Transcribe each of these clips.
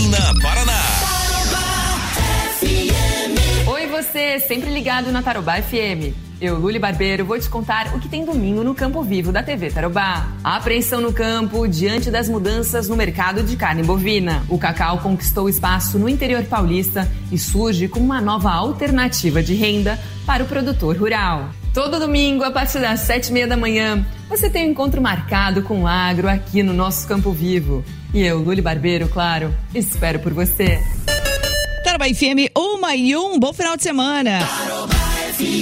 Londrina, Paraná. Oi, você, sempre ligado na Tarobá FM. Eu, Luli Barbeiro, vou te contar o que tem domingo no Campo Vivo da TV Tarobá. A apreensão no campo diante das mudanças no mercado de carne bovina. O cacau conquistou espaço no interior paulista e surge como uma nova alternativa de renda para o produtor rural. Todo domingo, a partir das 7h30 da manhã, você tem um encontro marcado com o agro aqui no nosso Campo Vivo. E eu, Luli Barbeiro, claro, espero por você. Tarobá FM 1:01, bom final de semana. Tarobá FM.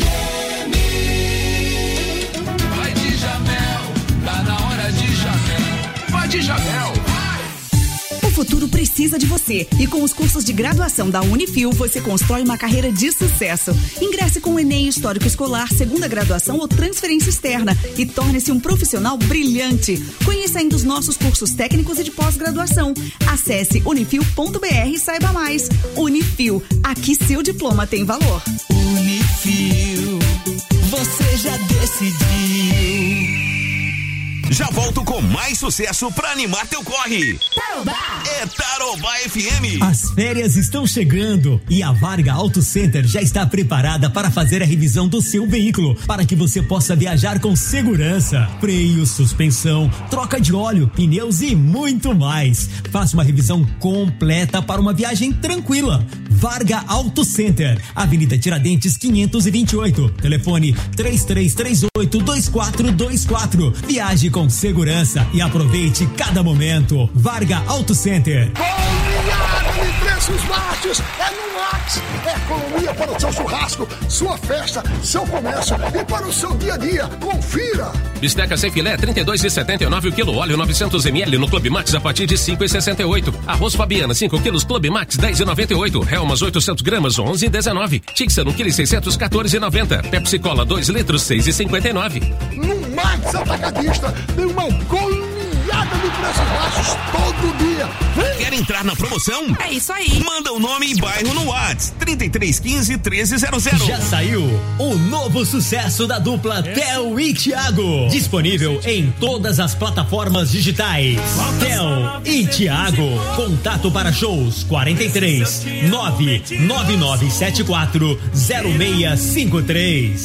Vai de Jamel, tá na hora de Jamel. Vai de Jamel. O futuro precisa de você e com os cursos de graduação da Unifil você constrói uma carreira de sucesso. Ingresse com o Enem Histórico Escolar, segunda graduação ou transferência externa e torne-se um profissional brilhante. Conheça ainda os nossos cursos técnicos e de pós-graduação. Acesse unifil.br e saiba mais. Unifil, aqui seu diploma tem valor. Unifil, você já decidiu. Já volto com mais sucesso pra animar teu corre. Tarobá! É Tarobá FM. As férias estão chegando e a Varga Auto Center já está preparada para fazer a revisão do seu veículo para que você possa viajar com segurança. Freio, suspensão, troca de óleo, pneus e muito mais. Faça uma revisão completa para uma viagem tranquila. Varga Auto Center, Avenida Tiradentes 528. Telefone 3338-2424. Viaje com segurança e aproveite cada momento. Varga Auto Center. Goleada de preços baixos é no Max. É economia para o seu churrasco, sua festa, seu comércio e para o seu dia a dia. Confira. Bisteca sem filé 32,79 o quilo. Óleo 900 ml no Clube Max a partir de 5,68. Arroz Fabiana 5 quilos Clube Max 10,98. Helmas 800 gramas 11,19. Tixan 1 kg 600 14,90. Pepsi Cola 2 litros 6,59. No Max Atacadista tem uma goleada de preços baixos todo dia. Quer entrar na promoção? É isso aí. Manda o nome e bairro no WhatsApp 3315-1300. Já saiu o novo sucesso da dupla Theo e Thiago. Disponível em todas as plataformas digitais. Theo e Thiago. Contato para shows 43 99974 0653.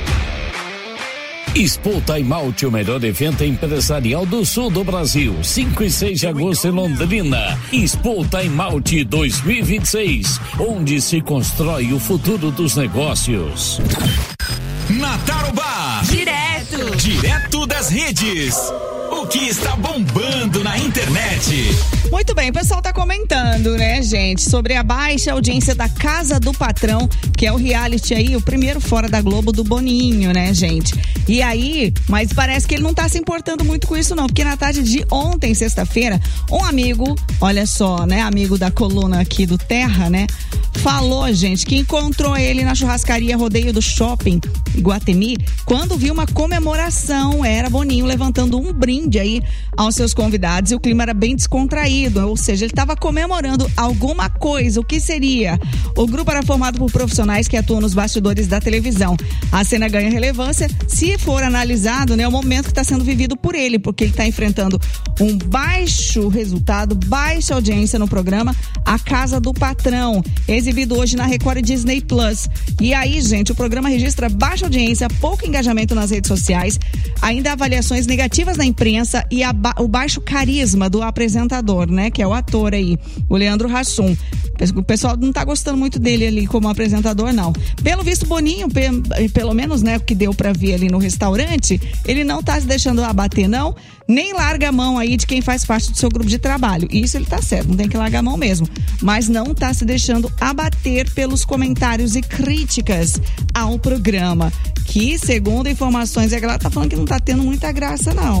Expo Time Out, o melhor evento empresarial do sul do Brasil. 5 e 6 de agosto em Londrina. Expo Time Out 2026, onde se constrói o futuro dos negócios. Na Tarobá. Direto das redes. O que está bombando na internet. Muito bem, o pessoal tá comentando, né, gente, sobre a baixa audiência da Casa do Patrão, que é o reality aí, o primeiro fora da Globo do Boninho, né, gente? E aí, mas parece que ele não tá se importando muito com isso não, porque na tarde de ontem, sexta-feira, um amigo, olha só, né, amigo da coluna aqui do Terra, né, falou, gente, que encontrou ele na churrascaria Rodeio do Shopping Iguatemi, quando viu uma comemoração, era Boninho levantando um brinde aí aos seus convidados e o clima era bem descontraído, ou seja, ele estava comemorando alguma coisa. O que seria? O grupo era formado por profissionais que atuam nos bastidores da televisão. A cena ganha relevância se for analisado, né, o momento que está sendo vivido por ele, porque ele está enfrentando um baixo resultado, baixa audiência no programa A Casa do Patrão, exibido hoje na Record e Disney Plus. E aí, gente, o programa registra baixa audiência, pouco engajamento nas redes sociais, ainda avaliações negativas na imprensa e o baixo carisma do apresentador, né, que é o ator aí, o Leandro Hassum. O pessoal não tá gostando muito dele ali como apresentador, não. Pelo visto, Boninho, pelo menos, né, o que deu pra ver ali no restaurante, ele não tá se deixando abater, não, nem larga a mão aí de quem faz parte do seu grupo de trabalho. Isso ele tá certo, não tem que largar a mão mesmo. Mas não tá se deixando abater pelos comentários e críticas ao programa, que, segundo informações, a galera tá falando que não tá tendo muita graça, não.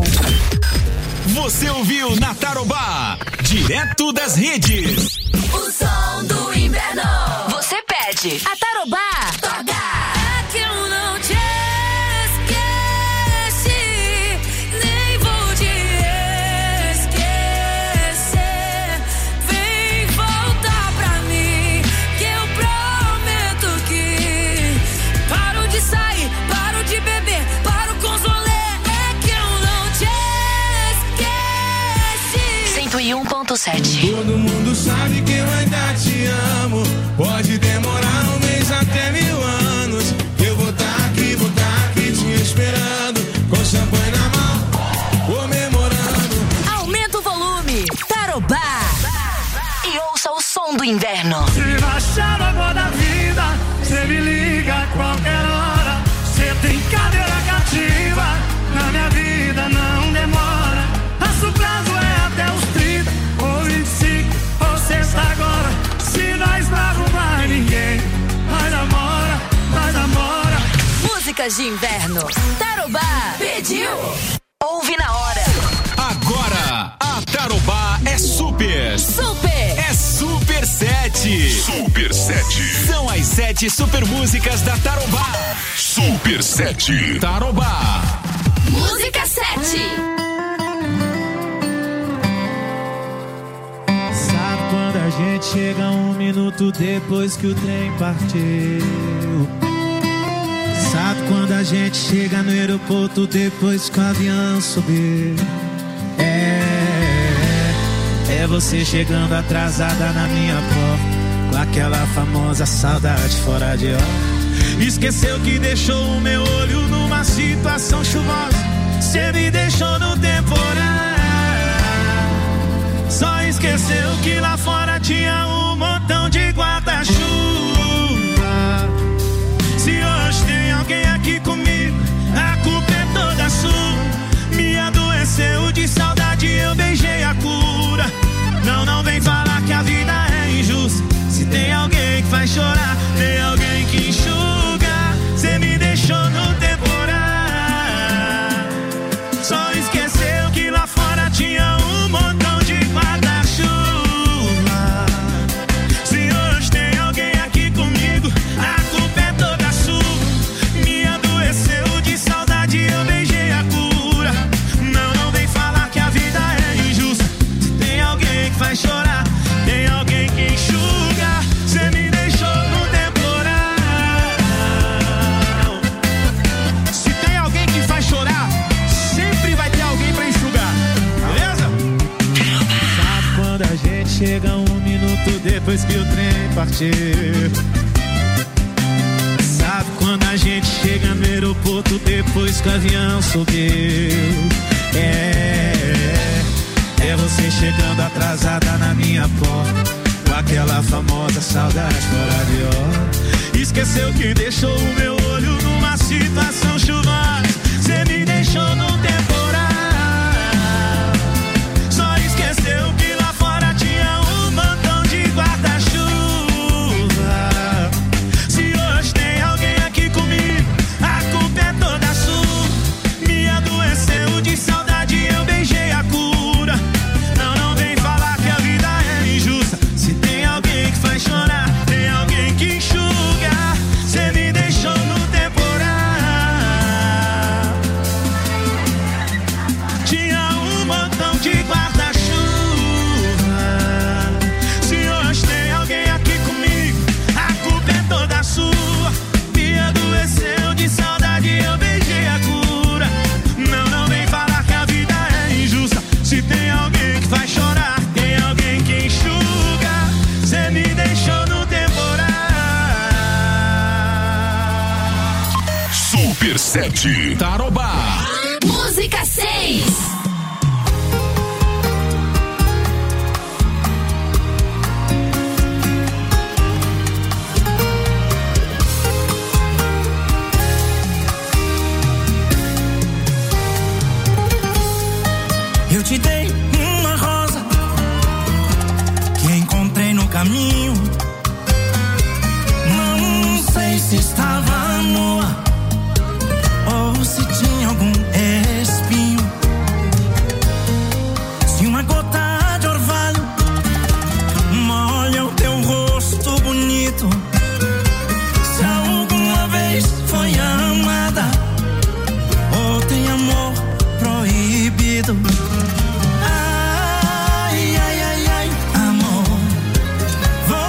Você ouviu na Tarobá, direto das redes. O som do inverno. Você pede. A Tarobá toca. É que eu não te esqueci, nem vou te esquecer. Vem voltar pra mim, que eu prometo que paro de sair, paro de beber, paro com os rolê. É que eu não te esqueci. 101.0 Todo mundo sabe que eu ainda te amo. Pode demorar 1 mês até 1000 anos. Eu vou tá aqui te esperando. Com champanhe na mão, comemorando. Aumenta o volume, Tarobá. E ouça o som do inverno. Se baixar água da vida, cê me liga a qualquer hora. Cê tem cadeira cativa, na minha vida não demora. Nosso prazo é até os 30, ou 25, ou sexta agora. Se nós não arrumar ninguém, vai namora. Músicas de inverno, Tarobá pediu. Ouve na hora. Agora, a Tarobá é super. Super. É Super 7. Super 7. São as 7 super músicas da Tarobá. Super 7. Tarobá. Música 7. Sabe quando a gente chega 1 minuto depois que o trem partiu? Sabe quando a gente chega no aeroporto depois que o avião subiu? É você chegando atrasada na minha porta, com aquela famosa saudade fora de hora. Esqueceu que deixou o meu olho numa situação chuvosa. Cê me deixou no temporal. Só esqueceu que lá fora tinha um montão de guarda-chuva. Se hoje tem alguém aqui comigo, a culpa é toda sua. Me adoeceu de saudade, eu beijei a cura. Não vem falar que a vida é injusta. Se tem alguém que faz chorar, tem alguém que enxuga. Cê me deixou no temporal. Só esqueceu que lá fora tinha um montão de guarda-chuva. Se hoje tem alguém aqui comigo, a culpa é toda sua. Me adoeceu de saudade, eu beijei a cura. Não vem falar que a vida é injusta. Se tem alguém que faz chorar, tem alguém que enxuga. Cê me deixou no temporal. Se tem alguém que faz chorar, sempre vai ter alguém pra enxugar, beleza? Sabe quando a gente chega 1 minuto depois que o trem partiu? Sabe quando a gente chega no aeroporto depois que o avião subiu? É você chegando atrasada na minha porta, com aquela famosa saudade fora de hora. Esqueceu que deixou o meu olho numa situação chuvosa. Cê me deixou no temporal. Só esqueceu que lá fora tinha um montão de guarda-chuva. Se hoje tem alguém aqui comigo, a culpa é toda sua. Me adoeceu de saudade, eu beijei a cura. Não vem falar que a vida é injusta. Se tem alguém que faz chorar, tem alguém que enxuga. Cê me deixou no temporal. Tinha um montão de guarda-chuva. Se hoje tem alguém aqui comigo, a culpa é toda sua. Me adoeceu de saudade, eu beijei a cura. Não vem falar que a vida é injusta. Se tem alguém que faz chorar, tem alguém que enxuga. Cê me deixou no temporal. Super 7. Tarobá. Música 6. Eu te dei uma rosa que encontrei no caminho. Não sei se estava nua ou se tinha algum espinho. Se uma gota de orvalho molha o teu rosto bonito, se alguma vez foi amada ou tem amor proibido. Ai, ai, ai, ai, amor,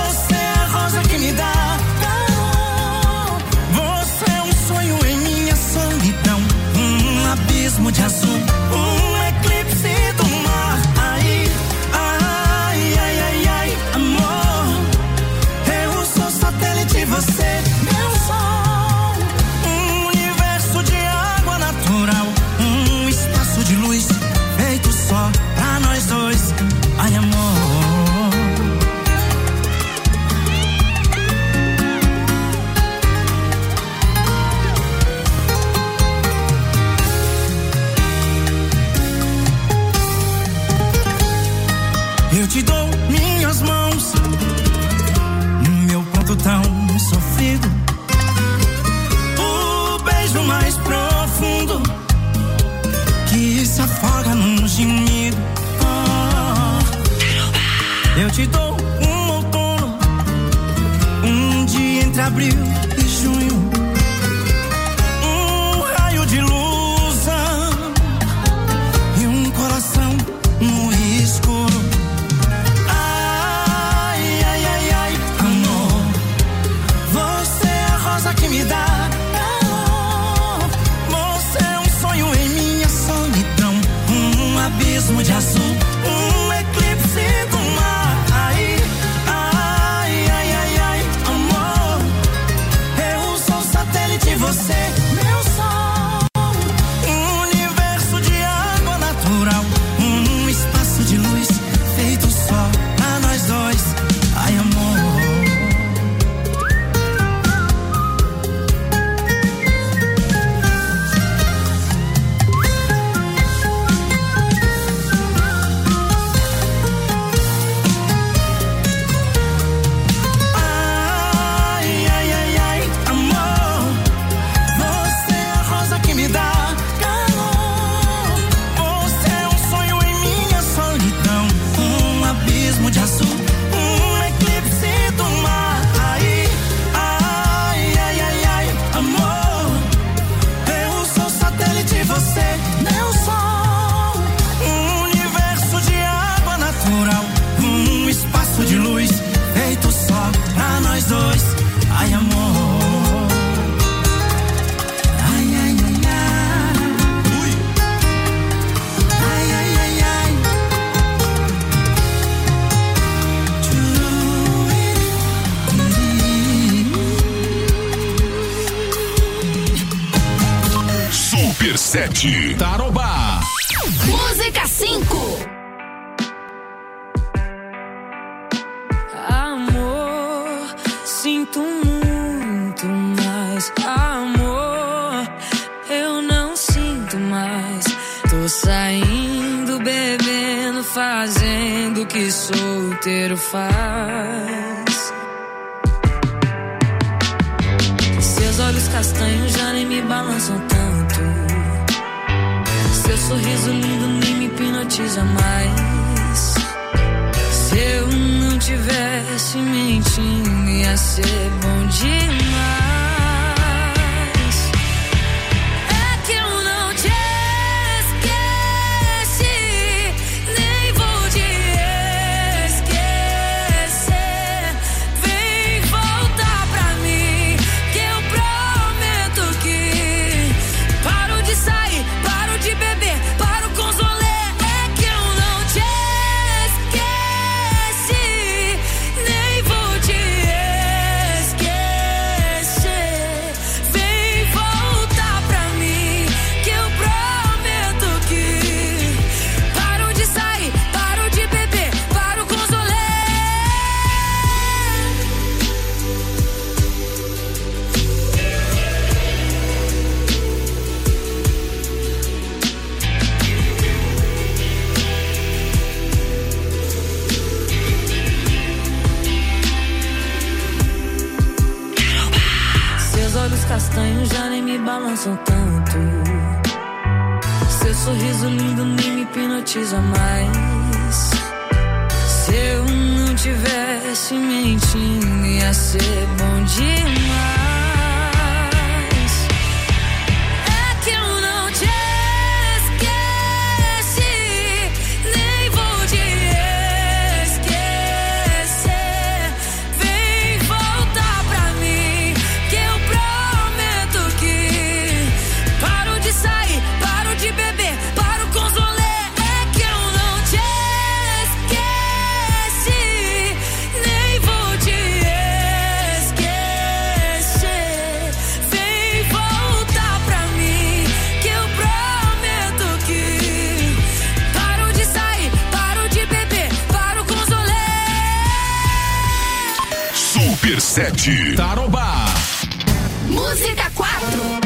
Ai, amor. Eu te dou minhas mãos, meu ponto tão sofrido, o beijo mais profundo que se afoga num gemido. Eu te dou um outono, um dia entre abril e junho, um raio de luz e um coração no escuro. Que me dá calor. Você é um sonho em minha solidão, um abismo de azul, um eclipse do mar. Ai, ai, ai, ai, ai, amor. Eu sou satélite, você meu sol. Um universo de água natural, um espaço de luz feito só pra nós dois. Ai, amor. Dois, ai, amor. Ai, ai, ai, ai. Ui. Ai, ai, ai, ai. Super 7 Tarobá. Música 5. Sinto muito mais amor, eu não sinto mais. Tô saindo, bebendo, fazendo o que solteiro faz. Seus olhos castanhos já nem me balançam tanto, seu sorriso lindo nem me hipnotiza mais. Se eu não tivesse mentindo, ia ser bom demais. É que eu não te esqueci, nem vou te esquecer. Vem voltar pra mim, que eu prometo que paro de sair, paro de beber, paro com os rolês. É que eu não te castanhos já nem me balançam tanto, seu sorriso lindo nem me hipnotiza mais. Se eu não tivesse mentindo, ia ser bom demais. É que eu não te esqueci, nem vou te esquecer. Vem voltar pra mim, que eu prometo que paro de sair, paro de beber, paro com os rolês. É que eu não te esqueci, nem vou te esquecer. Super 7 Tarobá. Música 4.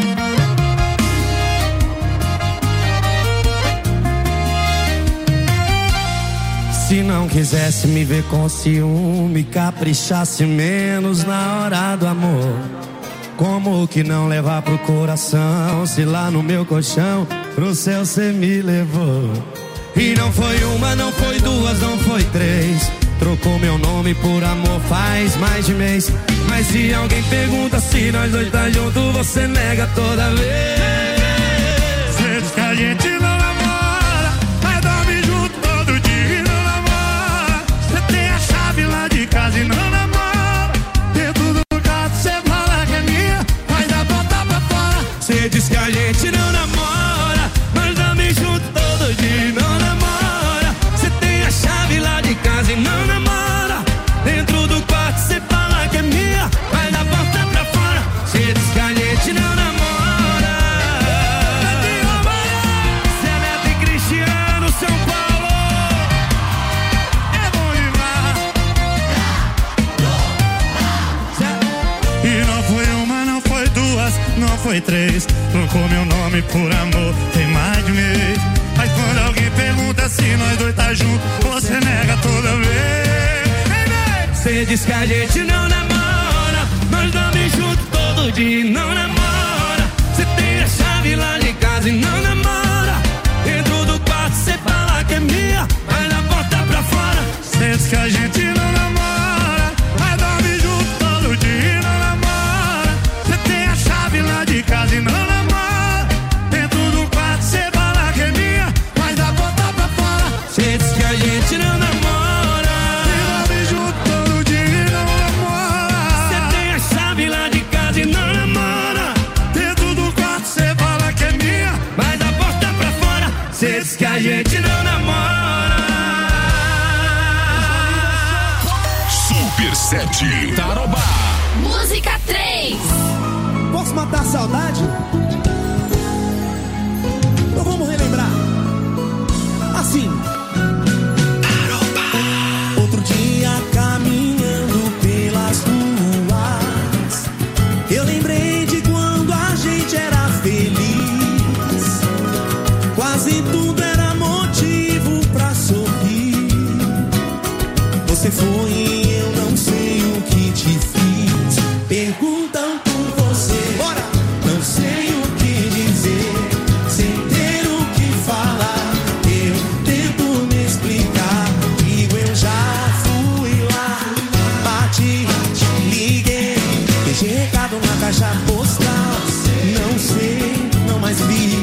Se não quisesse me ver com ciúme, caprichasse menos na hora do amor. Como que não levar pro coração, se lá no meu colchão pro céu cê me levou? E não foi uma, não foi duas, não foi três. Trocou meu nome por amor faz mais de mês. Mas se alguém pergunta se nós dois tá junto, você nega toda vez. Cê diz que a gente não namora, mas dorme junto todo dia e não namora. Cê tem a chave lá de casa e não namora. Dentro do quarto cê fala que é minha, mas dá porta pra fora. Cê diz que a gente não namora, mas dorme junto todo dia e não namora. Cê tem a chave lá de casa e não namora. Dentro do quarto cê fala que é minha, mas dá porta pra fora. Cê diz que a gente não namora. Cê é Neto e Cristiano, São Paulo. É bom demais. E não foi uma, não foi duas, não foi três. Trocou meu nome por amor, tem mais de mês. Mas quando alguém pergunta se nós dois tá junto, você nega toda vez. Cê diz que a gente não namora, nós dorme junto todo dia e não namora. Cê tem a chave lá de casa e não namora. Dentro do quarto cê fala que é minha, mas na porta pra fora. Cê diz que a gente não namora, mas dorme junto todo dia e não namora. Cê tem a chave lá de casa e não namora. Dentro do quarto cê fala que é minha, mas na porta pra fora. Cê diz que a gente não namora. Cê diz que a gente não namora. Super 7 Tarobá. Música 3. Posso matar a saudade? Então vamos relembrar. Assim. Tarobá. Outro dia caminhando pelas ruas, eu lembrei de quando a gente era feliz. Quase tudo era motivo pra sorrir. Você foi e eu não sei o que te fiz. Perguntam por você, bora. Não sei o que dizer, sem ter o que falar. Eu tento me explicar. Digo, eu já fui lá, bati, liguei, deixei recado na caixa postal. Não sei, não mais vi.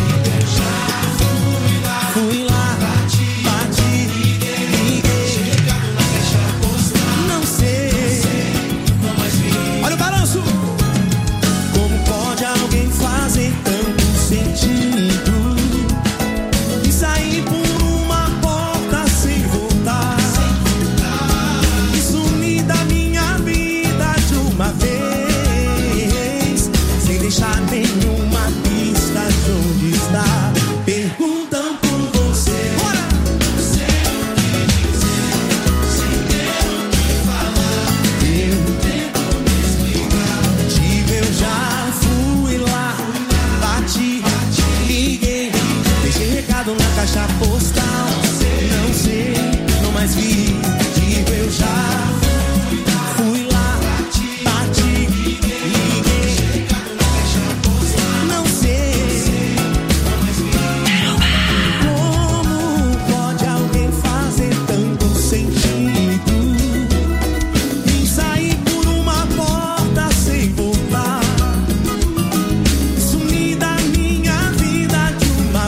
Fui lá, bati, liguei, não sei, não mais vi. Olha o balanço. Como pode alguém fazer tanto sentido e sair por uma porta sem voltar? E sumir da minha vida de uma vez, sem deixar nenhuma pista de onde está. Perguntam por você, bora. Não sei o que dizer, sem ter o que falar. Eu tento me explicar. Digo, eu já fui lá, bati, liguei, deixei recado na caixa postal. Não sei, não mais vi. Digo, eu já fui lá, bati, liguei, deixei recado na caixa postal. Não sei, não mais vi. Como pode alguém fazer tanto sentido e sair por uma porta sem voltar? Sumir da minha vida de uma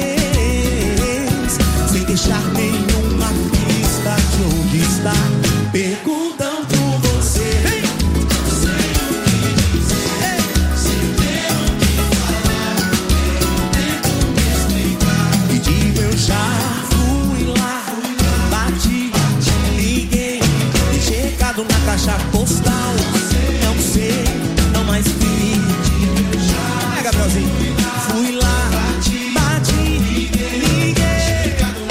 vez, sem deixar nenhuma pista de onde está. Perguntam por você, não sei o que dizer, sem ter o que falar. Eu tento me explicar. E digo, eu já fui lá, bati, liguei, deixei recado na caixa postal. Não sei, não mais vi. É, Gabrielzinho. Fui lá, bati, liguei,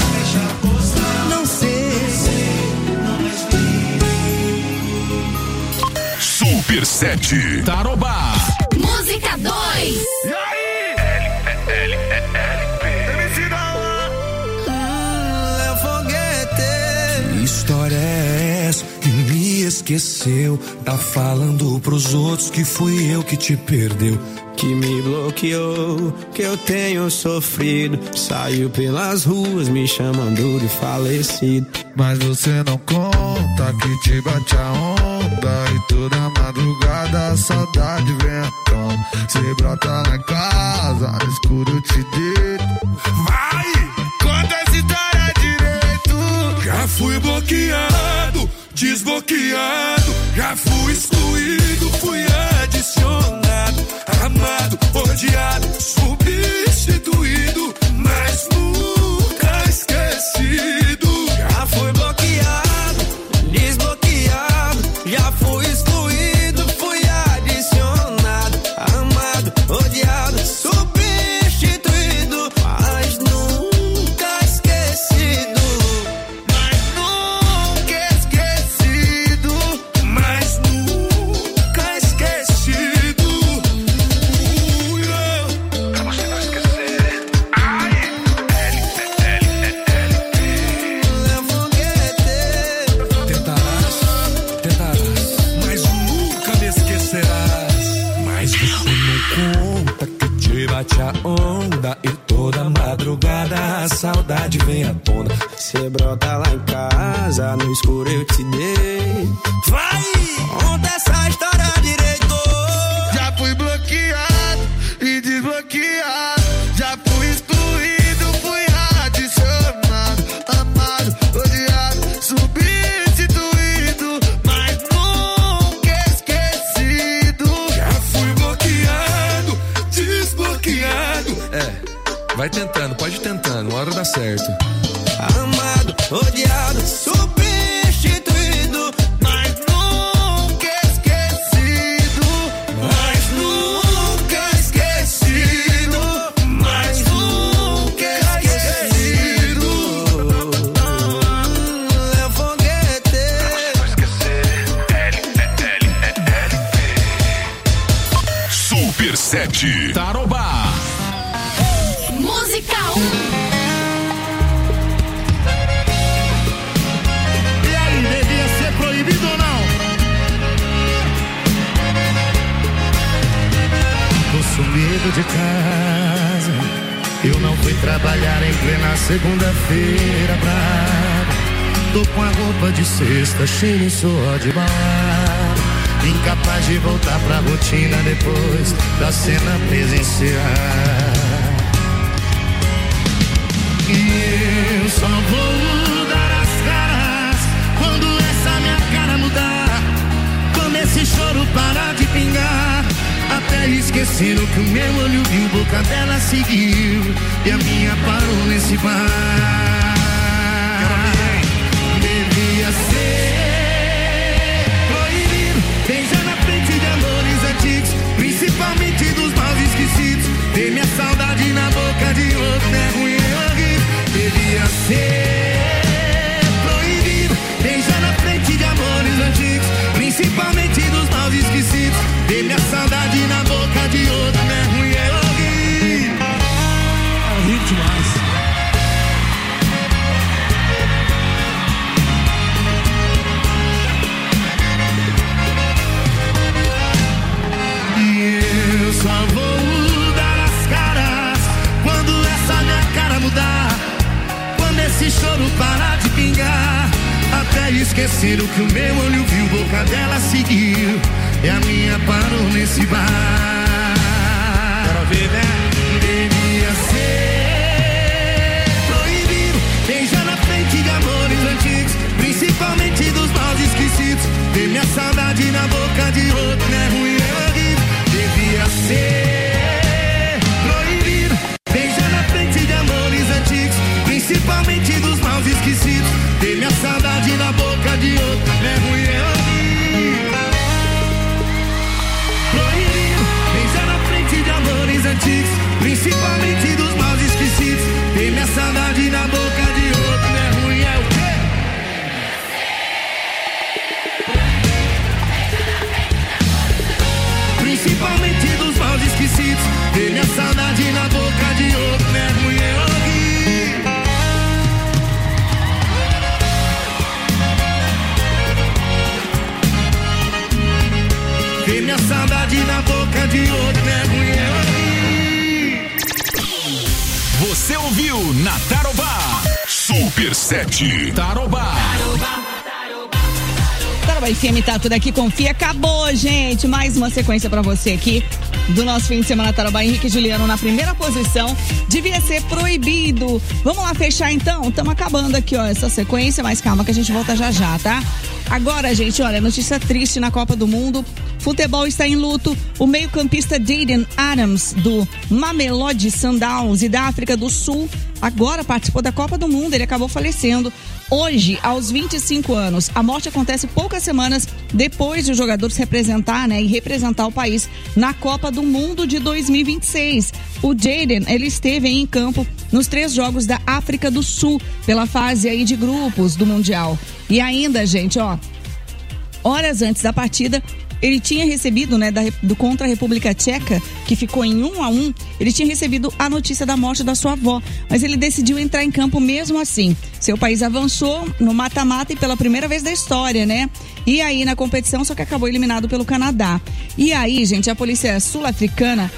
não sei, não mais vi. Super 7 Tarobá. Música 2. E aí? Que história é essa que me esqueceu? Tá falando pros outros que fui eu que te perdeu, que me bloqueou, que eu tenho sofrido. Saiu pelas ruas me chamando de falecido. Mas você não conta que te bate a onda e toda madrugada a saudade vem à tona. Você brota lá em casa, no escuro eu te deito. Vai! Conta essa história direito. Já fui bloqueado, desbloqueado, já fui excluído, fui adicionado, amado, odiado, substituído, mas nunca esquecido. Já fui bloqueado, desbloqueado, já fui excluído, fui adicionado, amado, odiado, substituído, mas nunca esquecido. Mas nunca esquecido, mas nunca esquecido. Pra você não esquecer. Ai, tentarás, mas nunca me esquecerás. Mas você não conta que te bate a onda e toda madrugada a saudade vem à tona. Cê brota lá em casa, no escuro eu te dei. Vai! Conta essa história direito. Já fui bloqueado e desbloqueado, já fui excluído, fui adicionado, amado, odiado, substituído, mas nunca esquecido. Já fui bloqueado, desbloqueado. Vai tentando, pode ir tentando, uma hora dá certo. Amado, odiado, substituído, mas nunca esquecido. Mas nunca esquecido. Mas nunca esquecido. É foguete. Super 7 Tarobá. Música 1. E aí, devia ser proibido ou não? Tô sumido de casa, eu não fui trabalhar em plena segunda-feira brava. Tô com a roupa de sexta cheia de suor de balada, incapaz de voltar pra rotina depois da cena presencial. E eu só vou dar as caras quando essa minha cara mudar, quando esse choro parar de pingar. Até esqueceram que o meu olho viu, boca dela seguiu e a minha parou nesse bar. Devia ser proibido beijar na frente de amores antigos, principalmente dos maus esquecidos. Ter minha saudade na boca de outro é ruim, é horrível. Devia ser proibido beijar na frente de amores antigos, principalmente dos maus esquecidos. Ter minha saudade na boca de outro é ruim, é horrível. É horrível demais. Eu só vou dar as caras quando essa minha cara mudar, quando esse choro parar de pingar. Até esqueceram que o meu olho viu, boca dela seguiu e a minha parou nesse bar. Quero ver, né? Devia ser proibido beijar na frente de amores antigos, principalmente dos maus esquecidos. Ter minha saudade na boca de outro é ruim, é horrível. Devia ser proibido beijar na frente de amores antigos, principalmente dos maus esquecidos. Ter minha saudade na boca de outro é ruim, é horrível. Proibido beijar na frente de amores antigos, principalmente dos maus esquecidos. Ter minha saudade na boca de outro é ruim, é o quê? vontade na boca de outro, nego e eu aqui. Você ouviu na Tarobá Super 7 Tarobá. Tarobá FM tá tudo aqui, confia, acabou, gente. Mais uma sequência pra você aqui do nosso fim de semana Tarobá. Henrique e Juliano na primeira posição, devia ser proibido. Vamos lá fechar então? Estamos acabando aqui, ó, essa sequência, mas calma que a gente volta já já, tá? Agora, gente, olha, notícia triste na Copa do Mundo. Futebol está em luto. O meio-campista Jaden Adams, do Mamelodi Sundowns e da África do Sul, agora participou da Copa do Mundo. Ele acabou falecendo hoje, aos 25 anos. A morte acontece poucas semanas depois de o jogador se representar, né, e representar o país na Copa do Mundo de 2026. O Jaden, ele esteve aí em campo nos 3 jogos da África do Sul, pela fase aí de grupos do Mundial. E ainda, gente, ó, horas antes da partida, ele tinha recebido, né, do contra a República Tcheca, que ficou em 1-1, ele tinha recebido a notícia da morte da sua avó, mas ele decidiu entrar em campo mesmo assim. Seu país avançou no mata-mata e pela primeira vez da história, né? E aí na competição, só que acabou eliminado pelo Canadá. E aí, gente, a polícia sul-africana,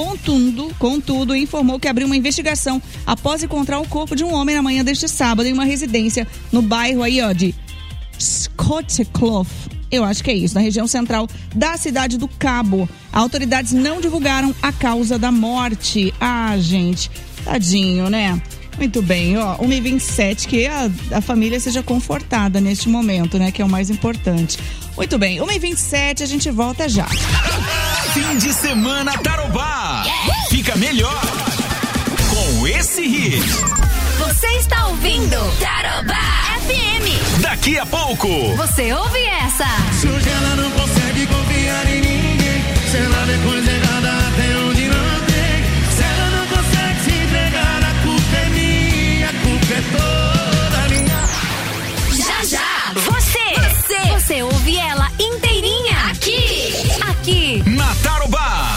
contudo, informou que abriu uma investigação após encontrar o corpo de um homem na manhã deste sábado em uma residência no bairro aí, ó, de Scottsclough. Eu acho que é isso, na região central da cidade do Cabo. Autoridades não divulgaram a causa da morte. Ah, gente, tadinho, né? Muito bem, ó, 1h27, que a família seja confortada neste momento, né? Que é o mais importante. Muito bem, 1h27, a gente volta já. Fim de semana Tarobá. Fica melhor com esse hit. Você está ouvindo Tarobá FM. Daqui a pouco você ouve essa. Se hoje ela não consegue confiar em ninguém, se ela vê coisa errada até onde não tem, se ela não consegue se entregar, a culpa é minha, a culpa é toda minha. Já, já, você ouve ela inteirinha aqui na Tarobá.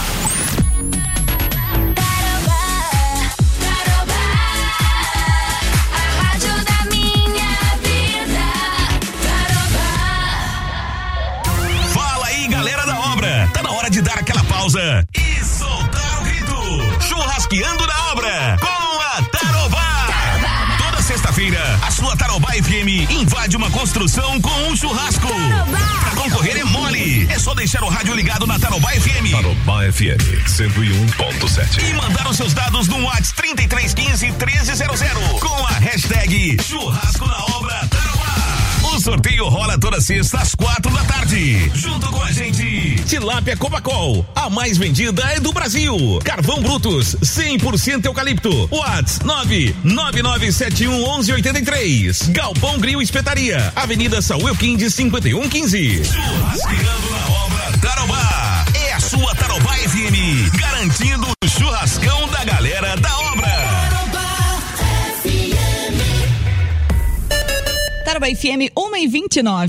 Tá na hora de dar aquela pausa e soltar o grito. Churrasqueando na obra com a Tarobá. Toda sexta-feira, a sua Tarobá FM invade uma construção com um churrasco. Pra concorrer é mole. É só deixar o rádio ligado na Tarobá FM. Tarobá FM 101.7. E mandar os seus dados no WhatsApp 3315-1300 com a hashtag Churrasco na Obra Tarobá. O sorteio rola toda sexta às 4h. Junto com a gente, Tilápia Copacol, a mais vendida é do Brasil. Carvão Brutus, 100% eucalipto. WhatsApp 999711183. Galpão Grill Espetaria, Avenida Saúl Elquinde 5115. Churrasqueando na obra Tarobá. É a sua Tarobá FM, garantindo o churrascão da galera da obra. Tarobá FM 1h29.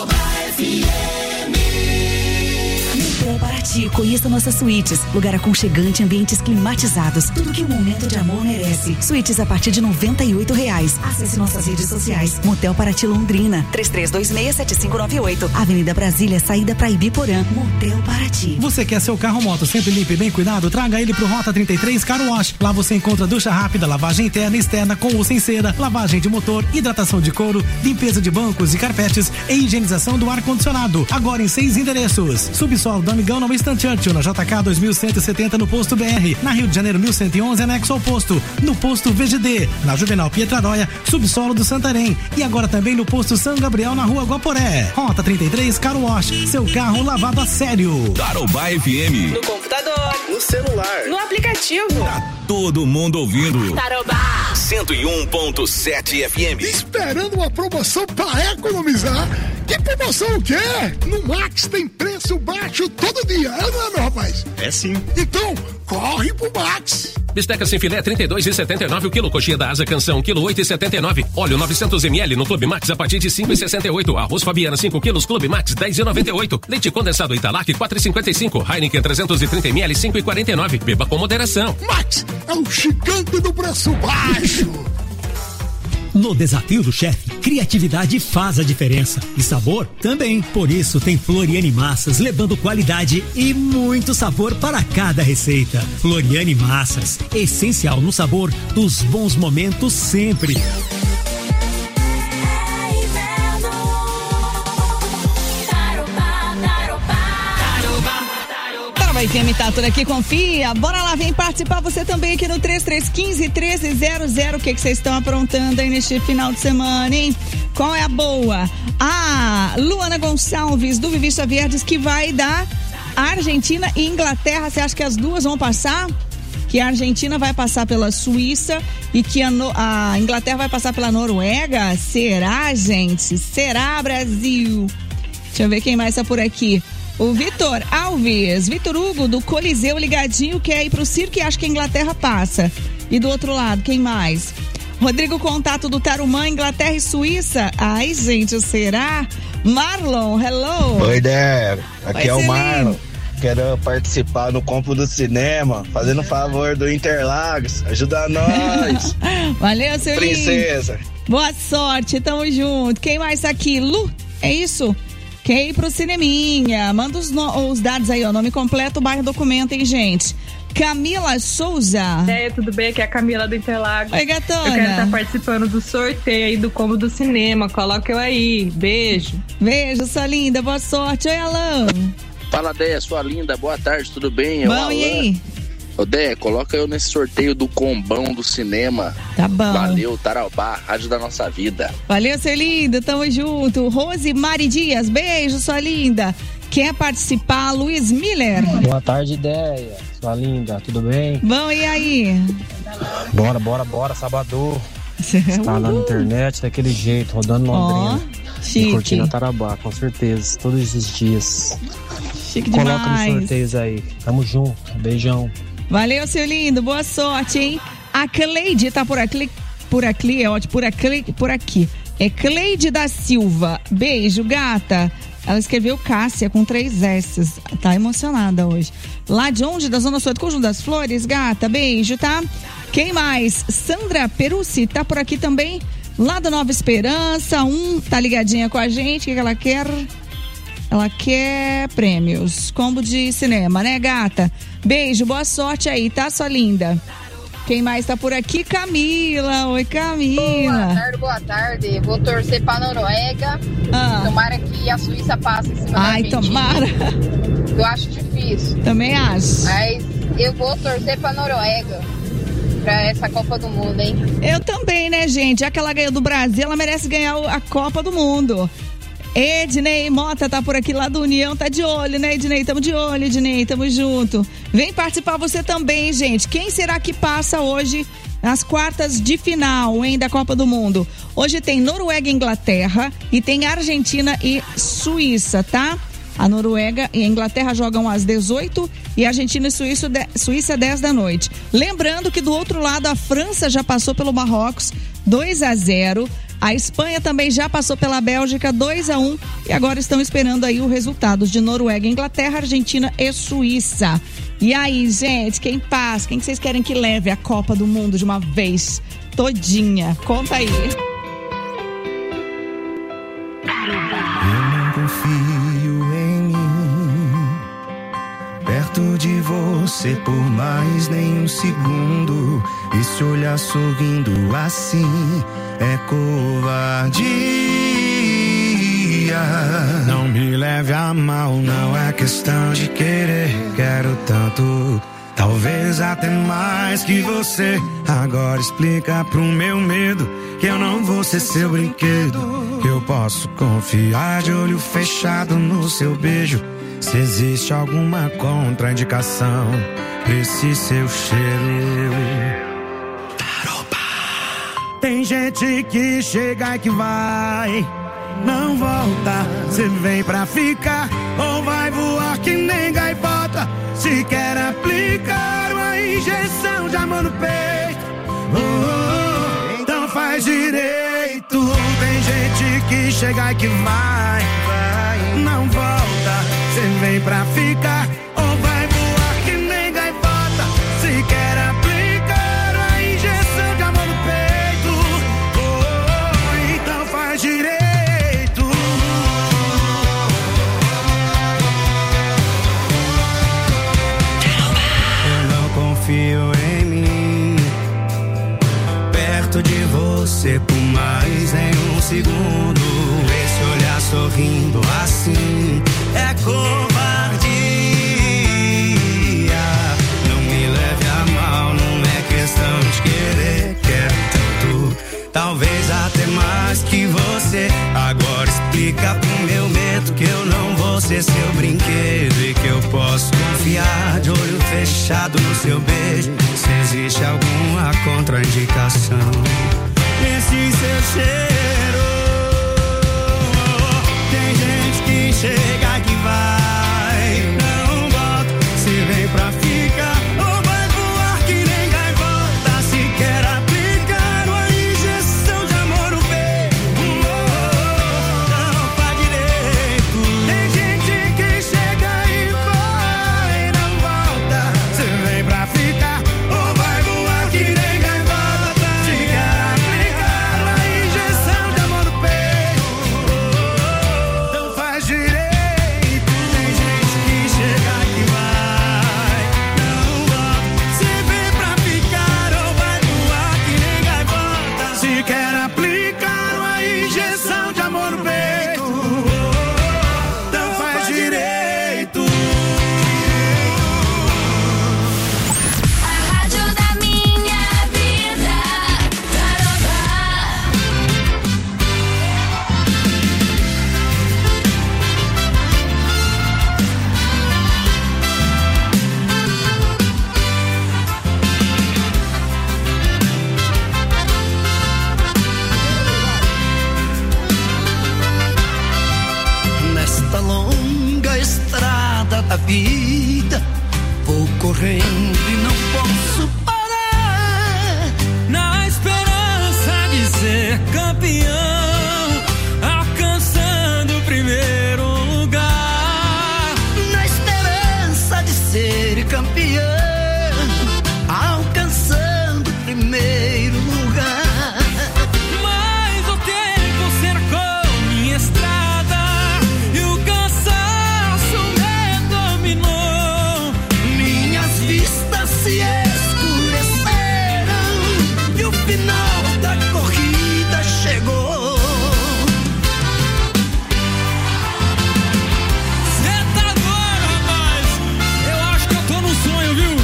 Paraty, conheça nossas suítes, lugar aconchegante, ambientes climatizados, tudo que um momento de amor merece. Suítes a partir de R$98. Acesse nossas redes sociais. Motel Paraty Londrina, 33267598, Avenida Brasília, saída para Ibiporã. Motel Paraty. Você quer seu carro ou moto sempre limpo e bem cuidado? Traga ele pro Rota 33 Car Wash. Lá você encontra ducha rápida, lavagem interna e externa com ou sem cera, lavagem de motor, hidratação de couro, limpeza de bancos e carpetes e higienização do ar-condicionado. Agora em 6 endereços. Subsolo do Amigão no Winston Churchill, na JK 2170 no posto BR, na Rio de Janeiro 1111 anexo ao posto, no posto VGD, na Juvenal Pietraróia, subsolo do Santarém e agora também no posto São Gabriel na Rua Guaporé. Rota 33 Car Wash, seu carro lavado a sério. Tarobá FM. No computador, no celular, no aplicativo. Tá todo mundo ouvindo. Tarobá 101.7 FM. Esperando uma promoção pra economizar? Que promoção o quê? No Max tem preço baixo todo dia, não é, meu rapaz? É sim. Então, corre pro Max. Bisteca sem filé, 32,79 o quilo. Coxinha da Asa Canção, quilo 8,79. Óleo 900 ml no Clube Max a partir de 5,68. Arroz Fabiana 5 quilos, Clube Max 10,98. Leite condensado Italac 4,55. Heineken 330 ml 5,49. Beba com moderação. Max é o gigante do preço baixo. No desafio do chefe, criatividade faz a diferença e sabor também. Por isso tem Floriane Massas levando qualidade e muito sabor para cada receita. Floriane Massas, essencial no sabor dos bons momentos sempre. Vai FM tá por aqui, confia. Bora lá, vem participar você também aqui no 3315-1300. O que vocês estão aprontando aí neste final de semana, hein? Qual é a boa? A Luana Gonçalves, do Vivi Xavier, diz que vai dar Argentina e Inglaterra. Você acha que as duas vão passar? Que a Argentina vai passar pela Suíça e que a Inglaterra vai passar pela Noruega? Será, gente? Será, Brasil? Deixa eu ver quem mais tá por aqui. O Vitor Alves, Vitor Hugo, do Coliseu ligadinho, quer ir pro circo e acha que a Inglaterra passa. E do outro lado, quem mais? Rodrigo Contato, do Tarumã, Inglaterra e Suíça. Ai, gente, será? Marlon, hello. Oi, Débora. Aqui é o Celino. Marlon. Quero participar no Compo do Cinema, fazendo favor do Interlagos. Ajuda nós. Valeu, seu Princesa. lindo. Boa sorte, tamo junto. Quem mais tá aqui? Lu, é isso? Quer ir pro cineminha? Manda os dados aí, ó. Nome completo, bairro, documento, hein, gente? Camila Souza. Tudo bem? Aqui é a Camila do Interlagos. Oi, gatona. Eu quero estar participando do sorteio aí do Combo do Cinema. Coloca eu aí. Beijo. Beijo, sua linda. Boa sorte. Oi, Alan. Fala, Déia, sua linda. Boa tarde, tudo bem? Bom, e aí? Ô, Déia, coloca eu nesse sorteio do Combão do Cinema. Tá bom. Valeu, Taraubá, Rádio da Nossa Vida. Valeu, seu lindo. Tamo junto. Rose Mari Dias. Beijo, sua linda. Quer participar? Luiz Miller. Boa tarde, Déia. Sua linda, tudo bem? Bom, e aí? Bora, Sabadão. Está lá na internet daquele jeito, rodando Londrina. Chique. E curtindo a Tarabá, com certeza, todos os dias. Chique Coloca demais. nos sorteios aí. Tamo junto. Beijão. Valeu, seu lindo. Boa sorte, hein? A Cleide tá por aqui. É ótimo. Por aqui. É Cleide da Silva. Beijo, gata. Ela escreveu Cássia com 3 S. Tá emocionada hoje. Lá de onde? Da Zona Sul do Conjunto das Flores, gata. Beijo, tá? Quem mais? Sandra Perucci tá por aqui também. Lá da Nova Esperança. Tá ligadinha com a gente. O que ela quer? Ela quer prêmios. Combo de cinema, né, gata? Beijo, boa sorte aí, tá, sua linda? Quem mais tá por aqui? Camila. Oi, Camila. Boa tarde. Vou torcer pra Noruega. Tomara que a Suíça passe em cima da Argentina. Tomara. Eu acho difícil. Também acho. Mas eu vou torcer pra Noruega. Pra essa Copa do Mundo, hein? Eu também, né, gente? Já que ela ganhou do Brasil, ela merece ganhar a Copa do Mundo. Ednei Mota tá por aqui lá do União, tá de olho, né, Ednei? Tamo de olho, Ednei, tamo junto. Vem participar você também, gente. Quem será que passa hoje nas quartas de final, hein, da Copa do Mundo? Hoje tem Noruega e Inglaterra e tem Argentina e Suíça, tá? A Noruega e a Inglaterra jogam às 18 e a Argentina e Suíça 10 da noite. Lembrando que do outro lado a França já passou pelo Marrocos 2-0. A Espanha também já passou pela Bélgica 2-1 e agora estão esperando aí os resultados de Noruega, Inglaterra, Argentina e Suíça. E aí, gente, quem passa? Quem que vocês querem que leve a Copa do Mundo de uma vez todinha? Conta aí. Eu não confio em mim, perto de você por mais nem um segundo. Esse olhar sorrindo assim é covardia. Não me leve a mal, não é questão de querer. Quero tanto, talvez até mais que você. Agora explica pro meu medo que eu não vou ser seu brinquedo. Eu posso confiar de olho fechado no seu beijo. Se existe alguma contraindicação pra esse seu cheiro. Tem gente que chega e que vai, não volta. Cê vem pra ficar ou vai voar que nem gaivota. Se quer aplicar uma injeção de amor no peito, então faz direito. Tem gente que chega e que vai, não volta. Cê vem pra ficar ou vai voar que nem gaivota. Se quer aplicar uma injeção de amor no peito, sorrindo assim é covardia. Não me leve a mal, não é questão de querer, quero tanto, talvez até mais que você. Agora explica pro meu medo que eu não vou ser seu brinquedo e que eu posso confiar de olho fechado no seu beijo. Se existe alguma contraindicação nesse seu cheiro, tem gente que chega que vai, não volta. Se vem pra ficar ou vai voar que nem gaivota. Se quer aplicar uma injeção de amor no peito, não faz direito. Tem gente que chega e vai, não volta. Se vem pra ficar ou vai voar que nem gaivota. Se quer aplicar uma injeção de amor no peito, não faz direito. Tem gente que chega que vai, não volta. Se vem pra ficar ou vai voar que nem gaivota. Se quer aplicar uma injeção de amor no peito, não faz direito. A rádio da minha vida, Nesta longa estrada da vida, vou correndo e não posso parar. Na esperança de ser campeão, alcançando o primeiro lugar. Na esperança de ser campeão, alcançando o primeiro lugar. Mas o tempo cercou minha estrada e o cansaço me dominou. Minhas vistas se escureceram e o final da corrida chegou. Cê tá doido, rapaz? Eu acho que eu tô num sonho, viu?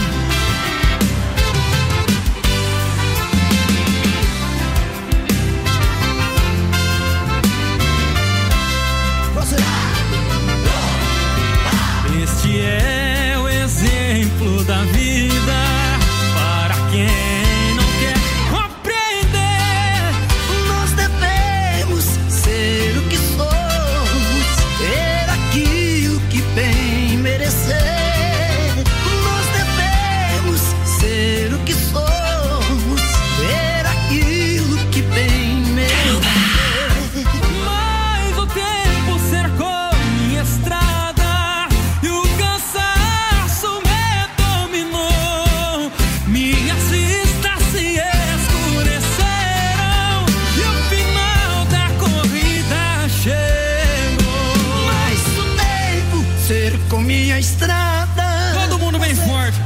Este é o exemplo da vida para quem não quer compreender. Nós devemos ser o que somos, ter aquilo que bem merecer. Nós devemos ser o que somos, ter aquilo que bem merecer. Mas o tempo cercou minha estrada e o cansaço me dominou. Minhas vistas se escureceram e o final da corrida chegou. Mas o tempo cercou minha estrada. Todo mundo bem forte.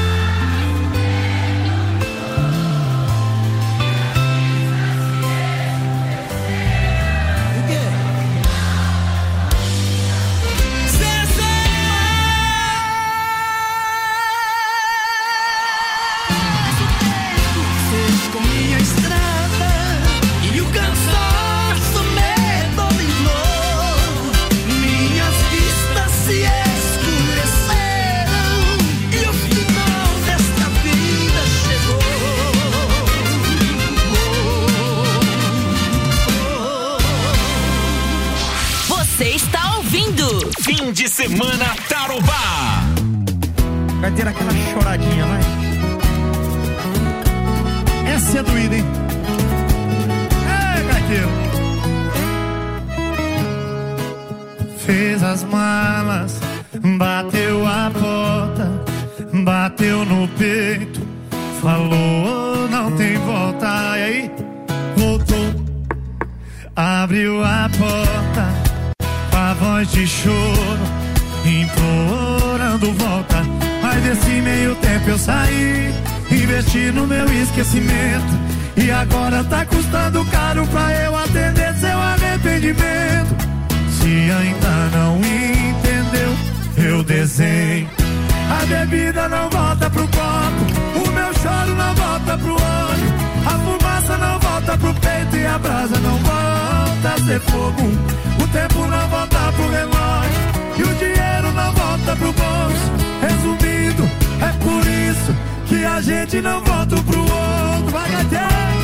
Cercou minha estrada e o cansaço me dominou. Minhas vistas se escureceram e o final desta vida chegou. Você está ouvindo Fim de Semana Tarobá. Vai ter aquela choradinha, vai. Essa é doída, hein? É, gaiteiro. Fez as malas, bateu a porta, bateu no peito, falou não tem volta. E aí, voltou, abriu a porta, com a voz de choro, implorando volta. Mas desse meio tempo eu saí, investi no meu esquecimento, e agora tá custando caro pra eu atender seu arrependimento. Se bebida não volta pro copo, o meu choro não volta pro olho, a fumaça não volta pro peito e a brasa não volta a ser fogo. O tempo não volta pro relógio e o dinheiro não volta pro bolso. Resumindo, é por isso que a gente não volta pro outro. Vai, Gatinho!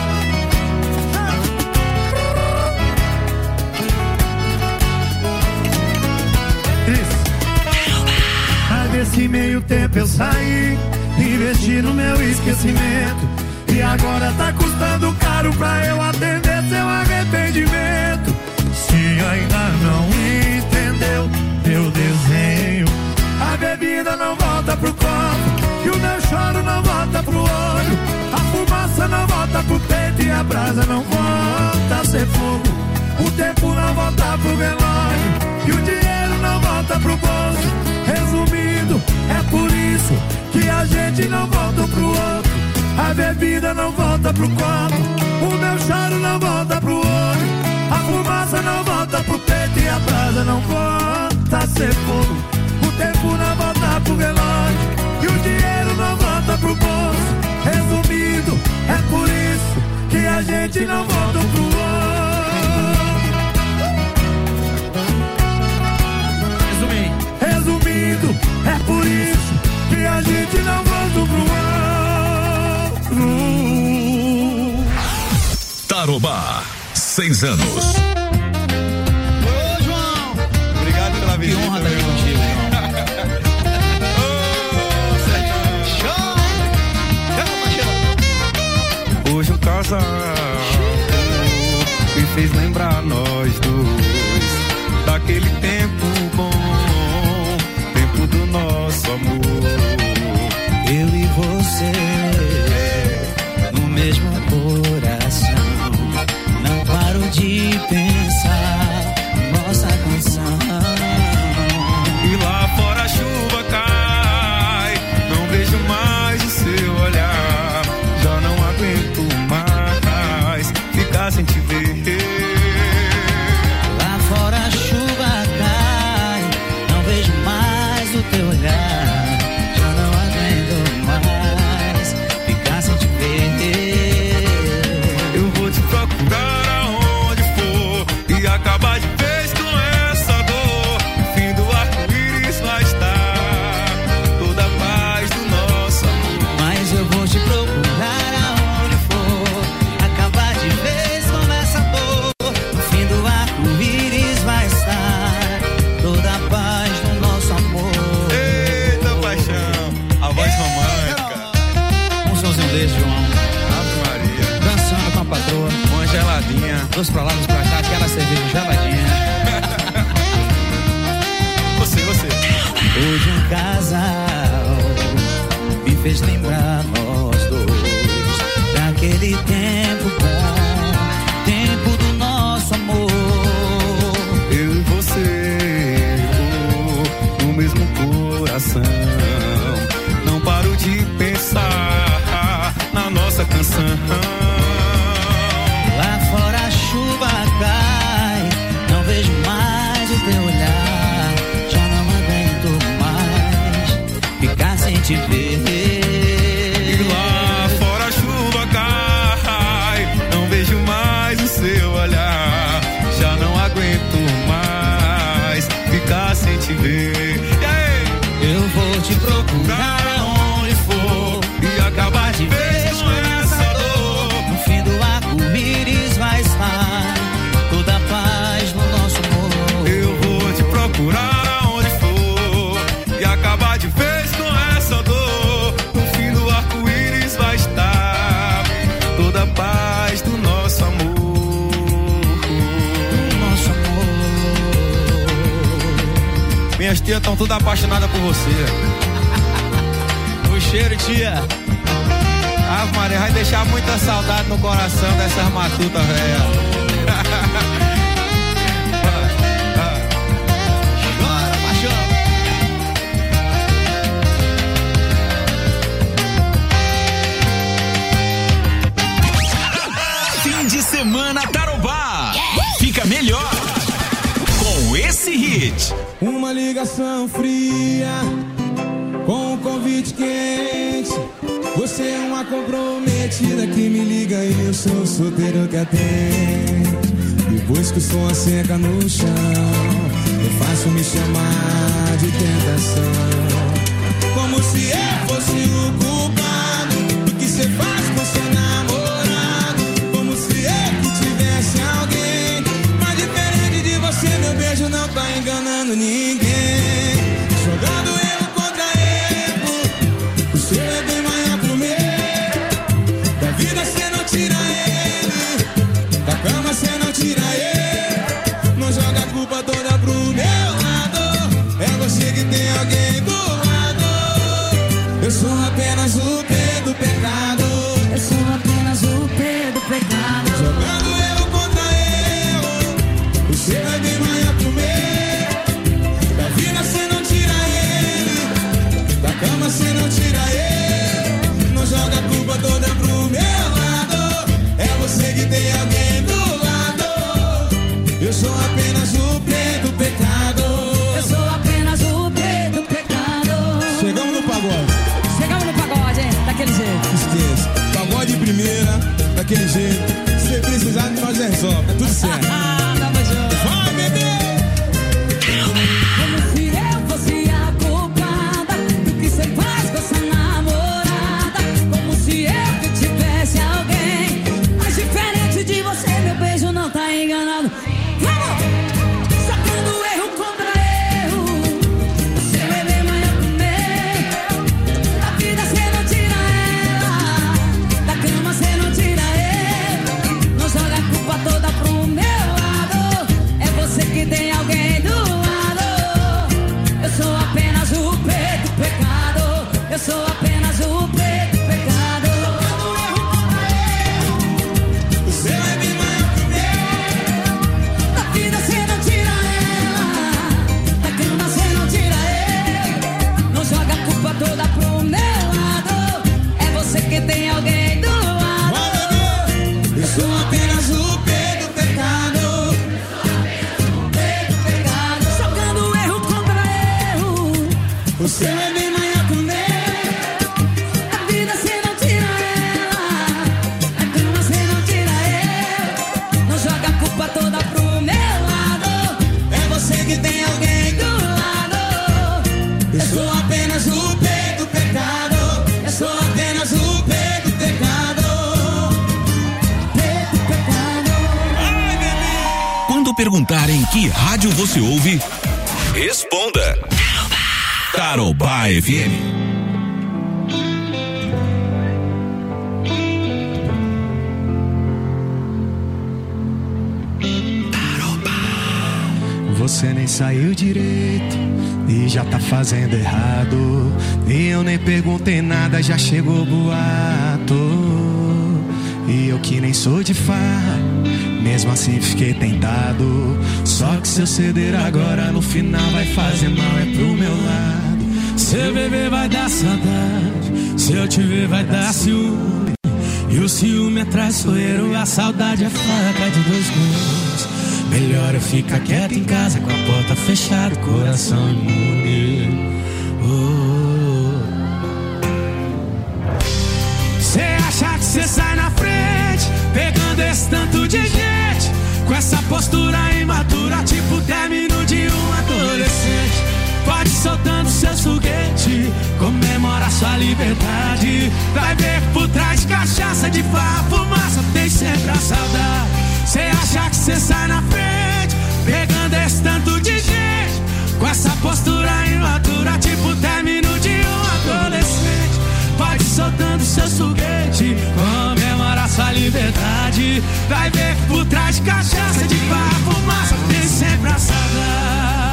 Nesse meio tempo eu saí, investi no meu esquecimento, e agora tá custando caro pra eu atender seu arrependimento. Se ainda não entendeu meu desenho, a bebida não volta pro copo e o meu choro não volta pro olho, a fumaça não volta pro peito e a brasa não volta a ser fogo. O tempo não volta pro relógio e o dinheiro não volta pro bolso. Resumindo, é por isso que a gente não volta pro outro. A bebida não volta pro copo, o meu choro não volta pro olho, a fumaça não volta pro peito e a brasa não volta a ser fogo. O tempo não volta pro relógio e o dinheiro não volta pro bolso. Resumindo, é por isso que a gente não volta pro outro. Resumindo, é por isso que a gente não volta pro outro. Tarobá, 6 anos. Ô, João! Obrigado pela visita. Que honra estar aqui contigo, João. Hoje um casal me fez lembrar nós dois daquele tempo bom, tempo do nosso amor. Eu e você no mesmo coração, não paro de pensar nossa canção. E lá fora a chuva cai, não vejo mais o seu olhar, já não aguento mais ficar sem te ver. Lá fora a chuva cai, não vejo mais o teu olhar, já não aguento mais ficar sem te ver. Eu vou te procurar aonde for e acabar de vez com essa dor. No fim do arco-íris vai estar toda a paz do nosso amor. Mas eu vou te procurar aonde for, acabar de vez com essa dor. No fim do arco-íris vai estar toda a paz do nosso amor. Eita paixão, a voz romântica. Um somzinho desse, João. Ave Maria. Dançando com a patroa, uma geladinha. dois pra lá, dois pra cá, aquela cerveja geladinha. Você. Hoje um casal me fez lembrar nós dois daquele tempo bom, tempo do nosso amor. Eu e você, no mesmo coração, não paro de pensar na nossa canção. Lá fora a chuva cai, não vejo mais o teu olhar, já não aguento mais ficar sem te ver. E lá fora a chuva cai, não vejo mais o seu olhar, já não aguento mais ficar sem te ver. E aí? Eu vou te procurar aonde for e acabar de vez com essa dor. No fim do arco-íris vai estar toda a paz no nosso amor. Eu vou te procurar aonde for e acabar de vez com essa dor. No fim do arco-íris vai estar toda a paz do nosso amor. Nosso amor. Minhas tias estão todas apaixonadas por você. O cheiro, tia. Ave Maria, vai deixar muita saudade no coração dessas matutas, velho. Chora, paixão. Fim de semana Tarobá. Fica melhor com esse hit. Uma ligação fria com um convite quente. Você é uma comprometida que me liga e eu sou solteiro que atende. Depois que o som seca no chão, é fácil me chamar de tentação. Como se eu fosse o culpado do que você faz com seu namorado. Como se eu que tivesse alguém. Mas diferente de você, meu beijo não tá enganando ninguém. Jogando erro contra erro, o seu é bem maior pro meu. Da vida cê não tira ele, da cama cê não tira ele. Não joga a culpa toda pro meu lado. É você que tem alguém do lado. Eu sou apenas o P do pecado. Eu sou apenas o P do pecado. Jogando erro contra erro, o seu é bem maior pro meu. Da vida cê não tira ele, da cama cê não tira ele. Não joga a culpa toda pro meu lado. É você que tem alguém do lado. Eu sou apenas o P do pecado. Eu sou apenas o P do pecado. Chegamos no pagode. Chegamos no pagode, hein? Daquele jeito. Esqueça. Pagode de primeira, daquele jeito. Se precisar, nós resolve. É tudo certo. Tamo junto. Vai, bebê! Como se eu fosse a culpada do que você faz com essa namorada. Como se eu que tivesse alguém. Mas diferente de você, meu beijo não tá enganado. Vamos! Sacando erro contra erro, o seu é bem maior que o meu. Da vida cê não tira ela, da cama cê não tira ele. Não joga a culpa toda pro meu lado. É você que tem alguém do lado. Eu sou apenas o P do pecado. Eu sou apenas o P do pecado. O seu é bem maior que o meu. Da vida cê não tira ela, da cama cê não tira ele. Não joga a culpa toda pro meu lado. É você que tem alguém do lado. Eu sou apenas o P do pecado. Jogando erro contra erro, O seu é bem maior que o meu. da vida cê não tira ela, da cama cê não tira ele. Não joga a culpa toda pro meu lado. É você que tem alguém do lado. Eu sou apenas o P do pecado. Eu sou apenas o P do pecado. P do pecado. Quando perguntarem que rádio você ouve, responda. Tarobá FM. Você nem saiu direito e já tá fazendo errado. E eu nem perguntei nada, já chegou boato. E eu que nem sou de farra, mesmo assim fiquei tentado. Só que se eu ceder agora, no final vai fazer mal, é pro meu lado. Se eu beber vai dar saudade, se eu te ver vai dar ciúme. E o ciúme é traiçoeiro, a saudade é faca de dois gumes. Melhor eu ficar quieto em casa, com a porta fechada, coração imune. Cê acha que cê sai na frente, pegando esse tanto de gente, com essa postura imatura, tipo término de um adolescente. Pode ir soltando seus foguetes, comemora sua liberdade. Vai ver que por trás de cachaça, de farra, fumaça, tem sempre a saudade. Cê acha que cê sai na frente, pegando esse tanto de gente, com essa postura imatura, tipo término de um adolescente. Pode ir soltando seus foguetes, comemora sua liberdade. Vai ver que por trás de cachaça, de farra, fumaça, tem sempre a saudade.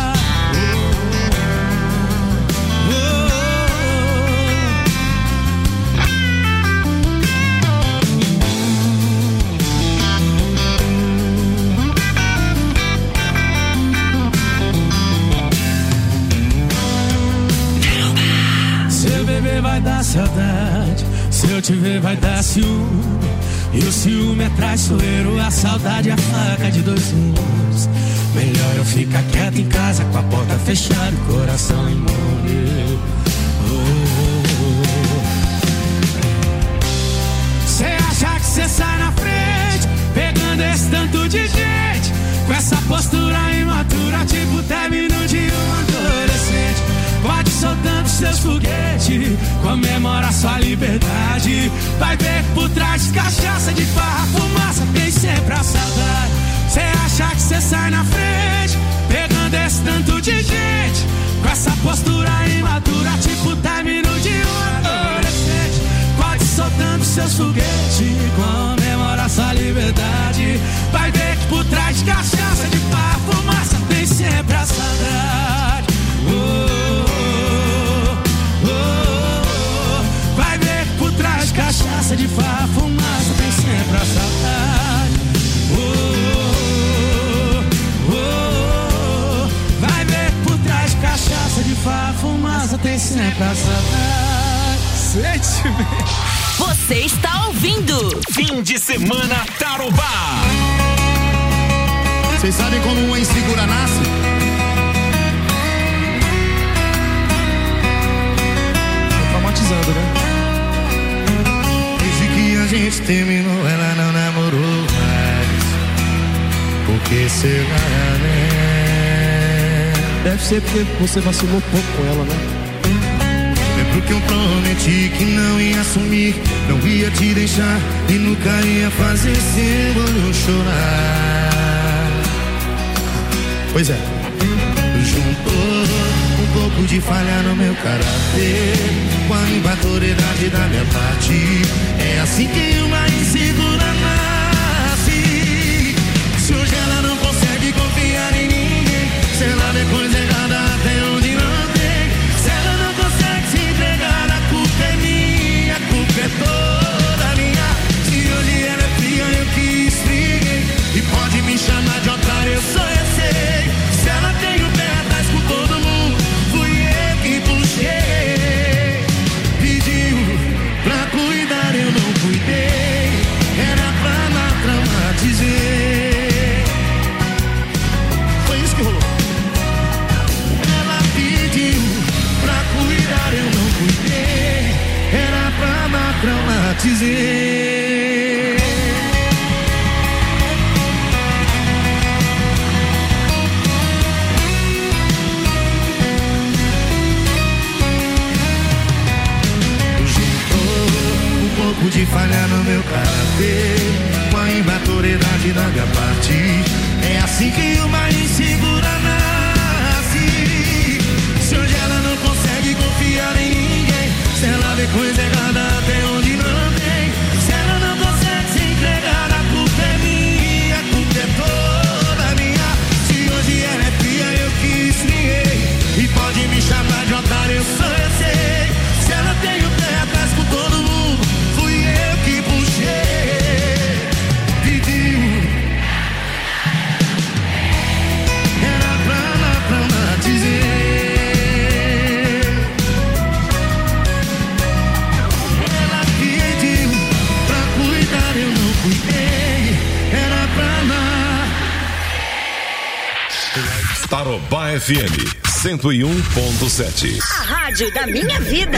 Vai dar saudade, se eu te ver vai dar ciúme. E o ciúme é traiçoeiro, a saudade é a faca de dois gumes. Melhor eu ficar quieto em casa, com a porta fechada, coração imune. tanto de gente com essa postura imatura, tipo término de um adolescente. Pode soltando seus foguetes, comemora sua liberdade. Vai ver que por trás de cachaça, de farra, fumaça, tem sempre a saudade. Cê acha que cê sai na frente, pegando esse tanto de gente com essa postura imatura, tipo término de um adolescente. Pode soltando seus foguetes, comemora sua liberdade. Vai ver que por trás de cachaça, de farra, fumaça, tem sempre a saudade. Vai ver que por trás de cachaça, de farra, fumaça, tem sempre a saudade. Vai ver que por trás de cachaça, de farra, fumaça, tem sempre a saudade. Sentimento. Você está ouvindo Fim de Semana Tarobá. Vocês sabem como uma insegura nasce? Traumatizando, né? Desde que a gente terminou, ela não namorou mais. Porque será, né? Deve ser porque você vacilou pouco com ela, né? Lembro que eu prometi que não ia assumir, não ia te deixar e nunca ia fazer seu olho chorar. Pois é. Juntou um pouco de falha no meu caráter com a imaturidade da minha parte. É assim que uma insegura nasce. Se hoje ela não consegue confiar em ninguém, se ela vê coisa errada até onde não tem, se ela não consegue se entregar, a culpa é minha, a culpa é toda minha. Se hoje ela é fria, eu que esfriei, e pode me chamar de otário, eu só eu sei. Se ela tem o pé atrás com todo mundo, fui eu que puxei. Pediu pra cuidar, eu não cuidei, era pra lá traumatizei. Foi isso que rolou. Ela pediu pra cuidar, eu não cuidei, era pra lá traumatizei. De falhar no meu caráter com a imaturidade da minha parte. É assim que uma insegura nasce. Se hoje ela não consegue confiar em ninguém, se ela vê coisa errada até onde não tem, se ela não consegue se entregar, a culpa é minha, a culpa é toda minha. Se hoje ela é fria, eu que esfriei, e pode me chamar de otário, eu só eu sei. Se ela tem o pé atrás com todo mundo, eu que puxei, pediu, era pra lá traumatizei. Ela pediu pra cuidar, eu não cuidei, era pra lá. Tarobá FM 101.7. A rádio da minha vida.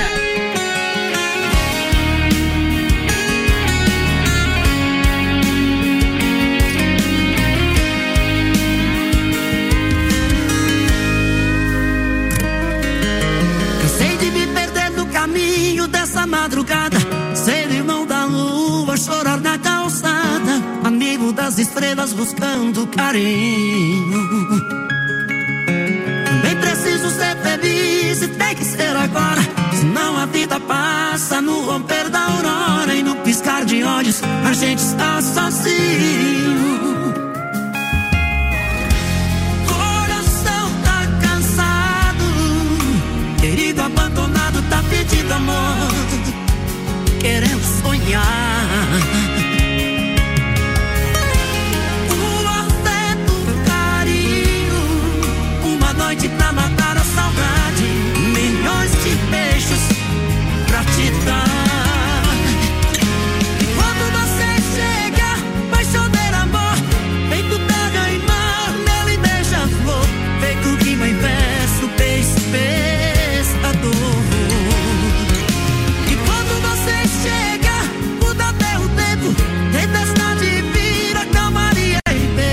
Dessa madrugada, ser irmão da lua, chorar na calçada, amigo das estrelas buscando carinho. Também preciso ser feliz e tem que ser agora, senão a vida passa no romper da aurora, e no piscar de olhos a gente está sozinho. Coração tá cansado, querido abandonado, tá pedindo amor, querendo sonhar. O afeto, o carinho, uma noite pra matar a saudade, milhões de beijos pra te dar. E quando você chega, vai chover amor, feito terra e mar, mel e beija-flor, feito rima em verso, beijo, pescador. Chega, muda até o tempo, tempestade vira calmaria e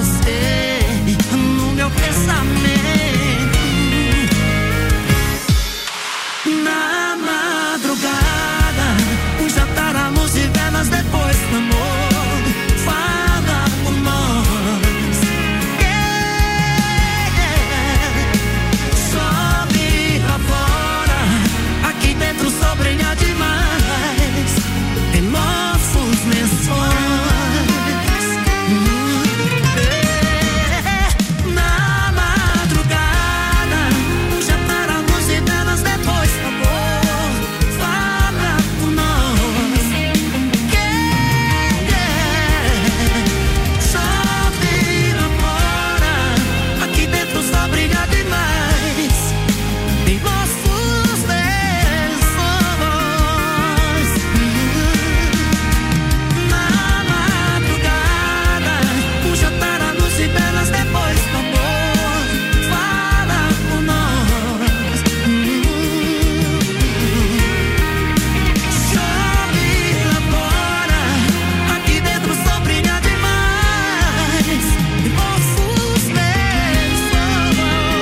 você no meu pensamento. Na madrugada, um jantar, a luz e velas depois do amor. Fala por nós, sobe lá fora, aqui dentro o sol brilha demais em nossos lençóis. Na madrugada, um jantar, a luz e velas depois do amor. Fala por nós, sobe lá fora, aqui dentro o sol brilha demais em nossos lençóis. Na madrugada, um jantar, a luz e velas depois do amor. Fala por nós, sobe lá fora, aqui dentro o sol brilha demais em nossos lençóis.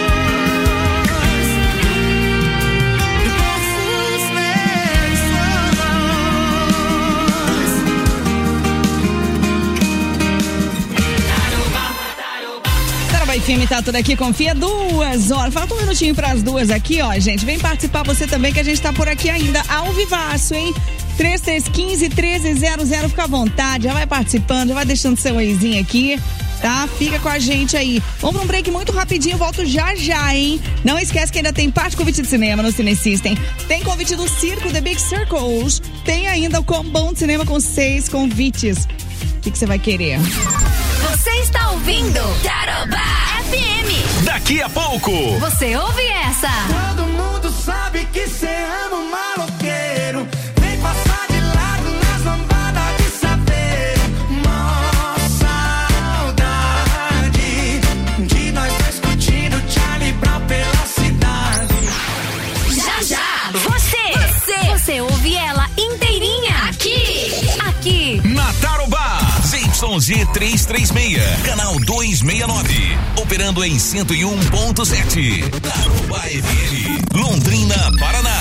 Tarobá FM tá tudo aqui, confia 2 horas. Falta um minutinho pras 2 aqui, ó, gente. Vem participar você também, que a gente tá por aqui ainda ao vivaço, hein? 3315-1300, fica à vontade, já vai participando, já vai deixando seu eizinho aqui, tá? Fica com a gente aí. Vamos pra um break muito rapidinho, volto já, hein? Não esquece que ainda tem parte convite de cinema no Cine System. Tem convite do Circo The Big Circles. Tem ainda o combão de cinema com 6 convites. O que você vai querer? Você está ouvindo Tarobá FM. Daqui a pouco. Você ouve essa? Todo mundo sabe que cê ama um maloqueiro. Vem passar de lado nas lambadas de saber. Mó saudade de nós dois curtindo Charlie Brown pela cidade. Já. Você ouve ela inteirinha. Aqui. Na Tarobá, ZYG 336, canal 269, operando em 101.7. Tarobá FM, Londrina, Paraná.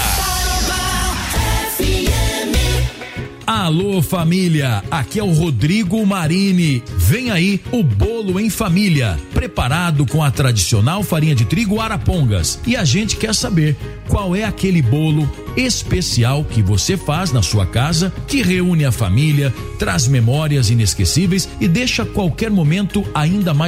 Alô família, aqui é o Rodrigo Marini. Vem aí o bolo em família, preparado com a tradicional farinha de trigo Arapongas. E a gente quer saber qual é aquele bolo especial que você faz na sua casa, que reúne a família, traz memórias inesquecíveis e deixa qualquer momento ainda mais